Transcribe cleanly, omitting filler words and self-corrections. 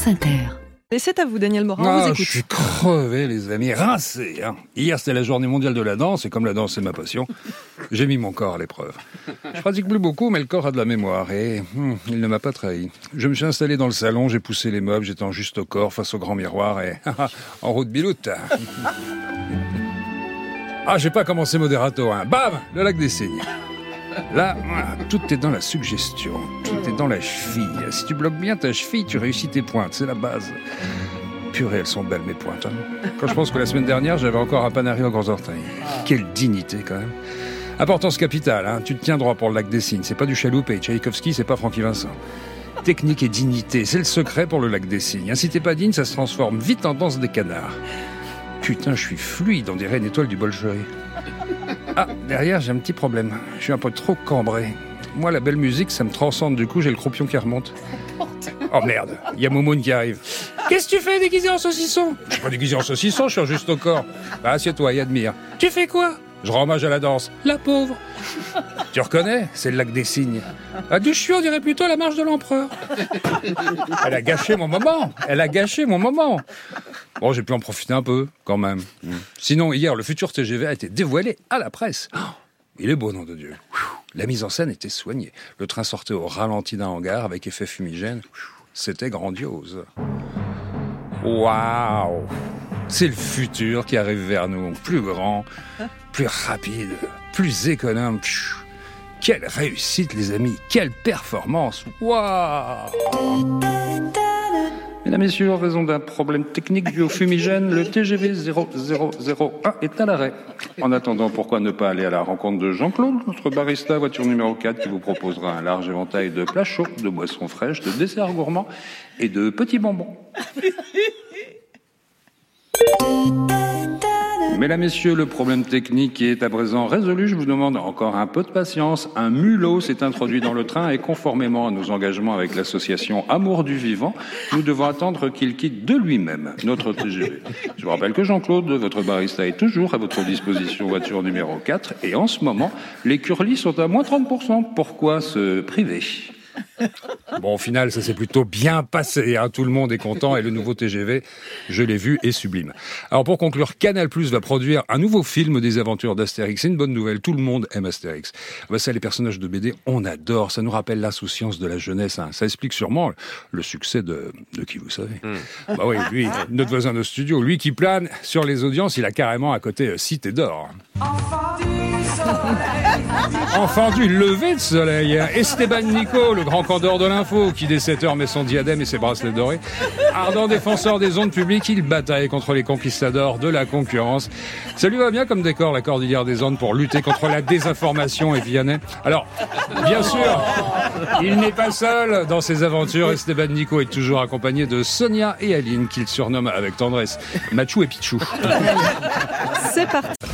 France Inter. Et c'est à vous, Daniel Morin, on vous écoute. Je suis crevé, les amis, rincé. Hier, c'était la journée mondiale de la danse, et comme la danse est ma passion, j'ai mis mon corps à l'épreuve. Je pratique plus beaucoup, mais le corps a de la mémoire, et il ne m'a pas trahi. Je me suis installé dans le salon, j'ai poussé les meubles, j'étais en juste au corps, face au grand miroir, et en route biloute. J'ai pas commencé moderato, Bam, le lac des Cygnes. Là, tout est dans la suggestion, tout est dans la cheville. Si tu bloques bien ta cheville, tu réussis tes pointes, c'est la base. Purée, elles sont belles mes pointes. Quand je pense que la semaine dernière, j'avais encore un panari aux grands orteils. Quelle dignité quand même. Importance capitale, tu te tiens droit pour le lac des Cygnes. C'est pas du chaloupé, Tchaïkovski, c'est pas Francky Vincent. Technique et dignité, c'est le secret pour le lac des Cygnes. Si t'es pas digne, ça se transforme vite en danse des canards. Putain, je suis fluide, on dirait une étoile du Bolchoï. Derrière, j'ai un petit problème. Je suis un peu trop cambré. Moi, la belle musique, ça me transcende. Du coup, j'ai le croupion qui remonte. Oh merde, il y a Momoun qui arrive. Qu'est-ce que tu fais déguisé en saucisson? Je suis pas déguisé en saucisson, je suis juste au corps. Assieds-toi et admire. Tu fais quoi? Je rends hommage à la danse. La pauvre. Tu reconnais? C'est le lac des Cygnes. À Duchieu, on dirait plutôt la marche de l'empereur. Elle a gâché mon moment. Bon, j'ai pu en profiter un peu, quand même. Sinon, hier, le futur TGV a été dévoilé à la presse. Il est beau, nom de Dieu. La mise en scène était soignée. Le train sortait au ralenti d'un hangar avec effet fumigène. C'était grandiose. Waouh! C'est le futur qui arrive vers nous. Plus grand, plus rapide, plus économe. Quelle réussite, les amis! Quelle performance! Waouh! Mesdames et messieurs, en raison d'un problème technique dû au fumigène, le TGV 0001 est à l'arrêt. En attendant, pourquoi ne pas aller à la rencontre de Jean-Claude, notre barista voiture numéro 4, qui vous proposera un large éventail de plats chauds, de boissons fraîches, de desserts gourmands et de petits bonbons. Mesdames, messieurs, le problème technique est à présent résolu. Je vous demande encore un peu de patience. Un mulot s'est introduit dans le train et conformément à nos engagements avec l'association Amour du Vivant, nous devons attendre qu'il quitte de lui-même notre TGV. Je vous rappelle que Jean-Claude, votre barista, est toujours à votre disposition voiture numéro 4 et en ce moment, les curlis sont à moins 30%. Pourquoi se priver ? Bon, au final, ça s'est plutôt bien passé. Tout le monde est content et le nouveau TGV, je l'ai vu, est sublime. Alors pour conclure, Canal+ va produire un nouveau film des aventures d'Astérix. C'est une bonne nouvelle, tout le monde aime Astérix. Ça, les personnages de BD, on adore. Ça nous rappelle l'insouciance de la jeunesse. Ça explique sûrement le succès de qui, vous savez. Oui, lui, notre voisin de studio, lui qui plane sur les audiences, il a carrément à côté Cité d'Or. Enfant du lever de soleil. Esteban Nico, le grand candor de l'info, qui dès 7h met son diadème et ses bracelets dorés. Ardent défenseur des ondes publiques, il bataille contre les conquistadors de la concurrence. Ça lui va bien comme décor, la cordillère des Andes, pour lutter contre la désinformation et Vianney. Alors, bien sûr, il n'est pas seul dans ses aventures. Esteban Nico est toujours accompagné de Sonia et Aline, qu'il surnomme avec tendresse Machou et Pichou. C'est parti.